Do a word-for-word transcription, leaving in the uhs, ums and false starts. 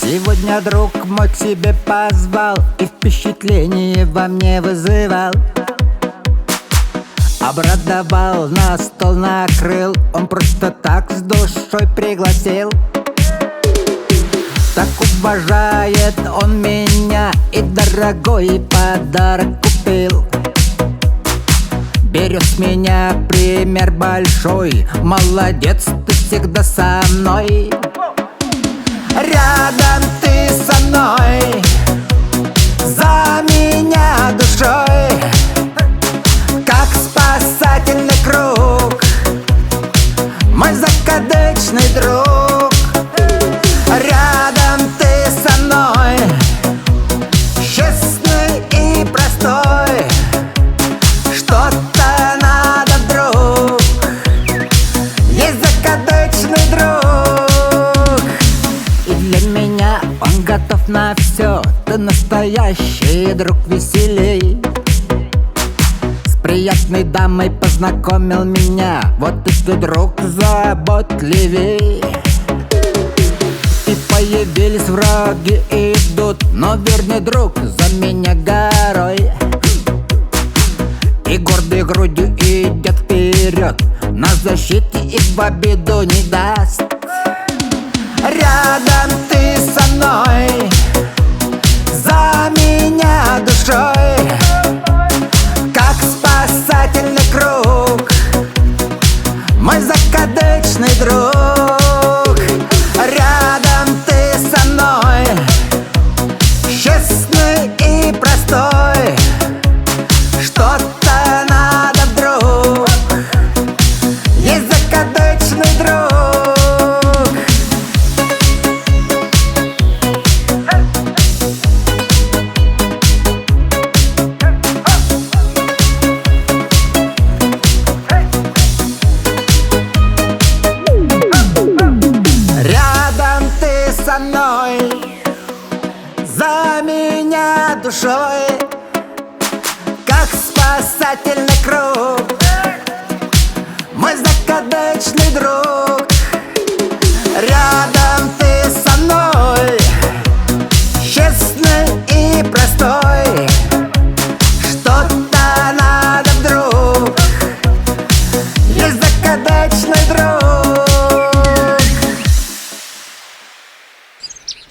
Сегодня друг мой к себе позвал и впечатление во мне вызывал. Обрадовал, на стол накрыл, он просто так с душой пригласил. Так уважает он меня и дорогой подарок купил. Берет с меня пример большой, молодец, ты всегда со мной. Рядом ты со мной, за меня душой, как спасательный круг, мой закадычный друг. Рядом ты со мной, честный и простой, что-то надо вдруг, есть закадычный друг. И для меня он готов на все, ты настоящий друг, веселей. С приятной дамой познакомил меня, вот и ты, друг, заботливей. И появились враги, идут, но верный друг за меня горой. И гордой грудью идет вперед, на защите и в обиду не даст. Рядом ты со мной, за меня душой, как спасательный круг, мой закадычный друг. Рядом ты со мной, честный и простой, что-то надо вдруг, есть закадычный друг. Рядом ты со мной, за меня душой, как спасательный круг, мой закадычный друг. Рядом ты со мной, честный и простой, что-то надо вдруг, есть закадычный друг.